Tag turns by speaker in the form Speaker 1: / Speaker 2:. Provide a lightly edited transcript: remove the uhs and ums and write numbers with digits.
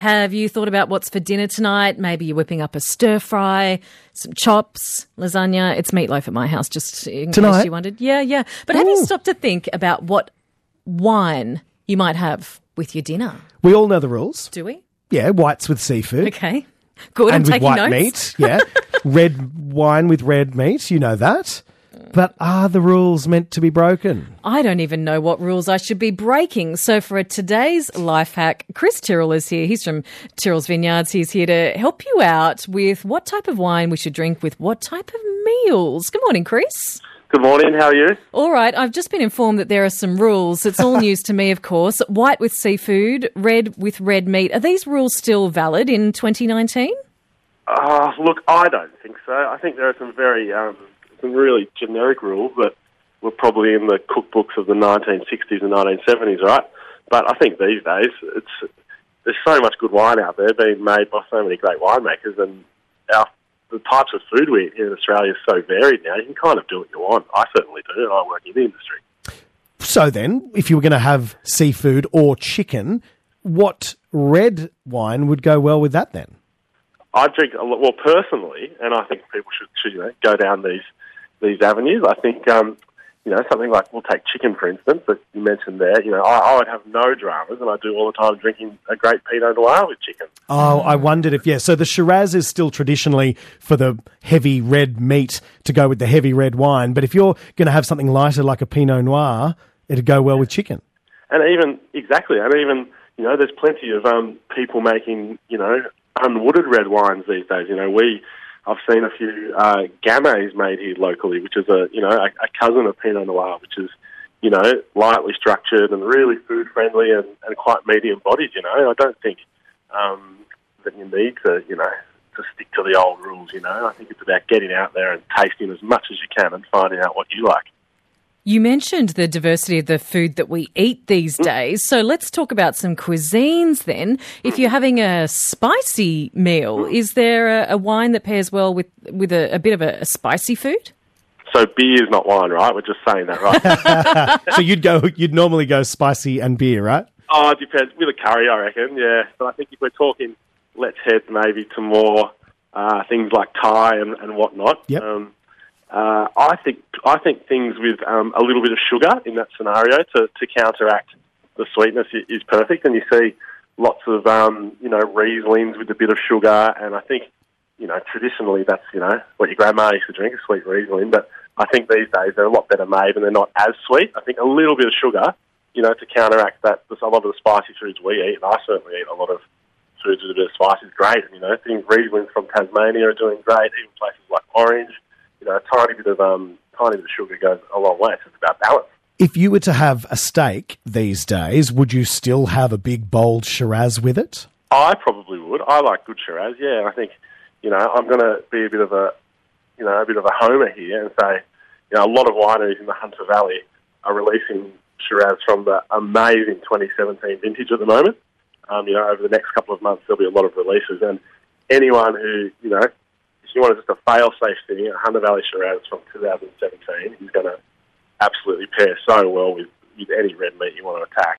Speaker 1: Have you thought about what's for dinner tonight? Maybe you're whipping up a stir fry, some chops, lasagna. It's meatloaf at my house, just in case you wondered. Yeah. But have you stopped to think about what wine you might have with your dinner?
Speaker 2: We all know the rules.
Speaker 1: Do we?
Speaker 2: Yeah, whites with seafood.
Speaker 1: Okay. Good,
Speaker 2: and
Speaker 1: I'm taking
Speaker 2: with white
Speaker 1: notes.
Speaker 2: meat, yeah. Red wine with red meat, you know that. But are the rules meant to be broken?
Speaker 1: I don't even know what rules I should be breaking. So for today's life hack, Chris Tyrrell is here. He's from Tyrrell's Vineyards. He's here to help you out with what type of wine we should drink with what type of meals. Good morning, Chris.
Speaker 3: Good morning, how are you?
Speaker 1: All right, I've just been informed that there are some rules. It's all news to me, of course. White with seafood, red with red meat. Are these rules still valid in 2019?
Speaker 3: Look, I don't think so. I think there are some really generic rules that were probably in the cookbooks of the 1960s and 1970s, right? But I think these days there's so much good wine out there being made by so many great winemakers, and the types of food we eat here in Australia is so varied now. You can kind of do what you want. I certainly do, and I work in the industry.
Speaker 2: So then, if you were going to have seafood or chicken, what red wine would go well with that then?
Speaker 3: I drink a lot, well, personally, and I think people should go down these avenues. I think, something like, we'll take chicken, for instance, that you mentioned there. I would have no dramas, and I do all the time drinking a great Pinot Noir with chicken.
Speaker 2: Oh, I wondered so the Shiraz is still traditionally for the heavy red meat to go with the heavy red wine, but if you're going to have something lighter like a Pinot Noir, it'd go well with chicken.
Speaker 3: And even there's plenty of people making, unwooded red wines these days. I've seen a few Gamay made here locally, which is a cousin of Pinot Noir, which is, lightly structured and really food friendly and quite medium bodied. I don't think that you need to stick to the old rules. I think it's about getting out there and tasting as much as you can and finding out what you like.
Speaker 1: You mentioned the diversity of the food that we eat these days, so let's talk about some cuisines then. If you're having a spicy meal, is there a wine that pairs well with a bit of a spicy food?
Speaker 3: So beer is not wine, right? We're just saying that, right?
Speaker 2: So you'd normally go spicy and beer, right?
Speaker 3: Oh, it depends. With a curry, I reckon, yeah. But I think if we're talking, let's head maybe to more things like Thai and whatnot.
Speaker 2: Yep.
Speaker 3: I think things with a little bit of sugar in that scenario to counteract the sweetness is perfect. And you see lots of Rieslings with a bit of sugar. And I think traditionally that's what your grandma used to drink, a sweet Riesling. But I think these days they're a lot better made and they're not as sweet. I think a little bit of sugar, to counteract that. A lot of the spicy foods we eat, and I certainly eat a lot of foods with a bit of spice, is great. And things Rieslings from Tasmania are doing great. Even places like Orange. A tiny bit of sugar goes a long way. It's just about balance.
Speaker 2: If you were to have a steak these days, would you still have a big, bold Shiraz with it?
Speaker 3: I probably would. I like good Shiraz, yeah. I think, I'm going to be a bit of a homer here and say, a lot of wineries in the Hunter Valley are releasing Shiraz from the amazing 2017 vintage at the moment. Over the next couple of months, there'll be a lot of releases. And anyone who, if you want just a fail-safe thing, a Hunter Valley Shiraz from 2017 is going to absolutely pair so well with any red meat you want to attack.